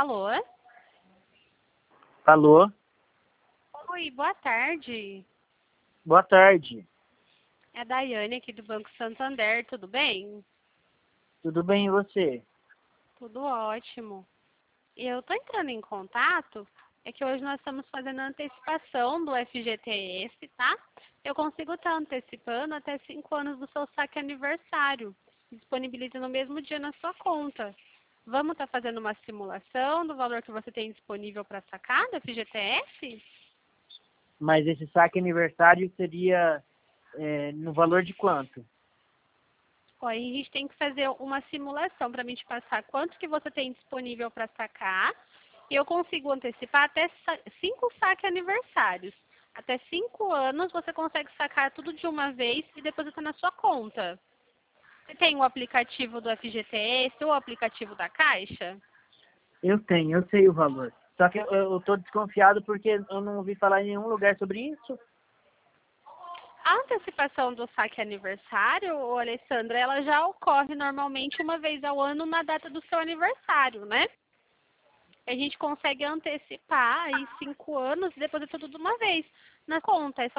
Alô? Alô? Oi, boa tarde. Boa tarde. É a Daiane aqui do Banco Santander, tudo bem? Tudo bem e você? Tudo ótimo. E eu tô entrando em contato, é que hoje nós estamos fazendo a antecipação do FGTS, tá? Eu consigo estar antecipando até 5 anos do seu saque aniversário. Disponibiliza no mesmo dia na sua conta. Vamos estar fazendo uma simulação do valor que você tem disponível para sacar do FGTS? Mas esse saque aniversário seria no valor de quanto? Ó, aí a gente tem que fazer uma simulação para mim te passar quanto que você tem disponível para sacar. E eu consigo antecipar até 5 saques aniversários. Até 5 anos você consegue sacar tudo de uma vez e depositar na sua conta. Você tem o aplicativo do FGTS ou o aplicativo da Caixa? Eu tenho, eu sei o valor. Só que eu tô desconfiado porque eu não ouvi falar em nenhum lugar sobre isso. A antecipação do saque aniversário, ô Alessandra, ela já ocorre normalmente uma vez ao ano na data do seu aniversário, né? A gente consegue antecipar aí 5 anos e depositar tudo de uma vez na conta. É só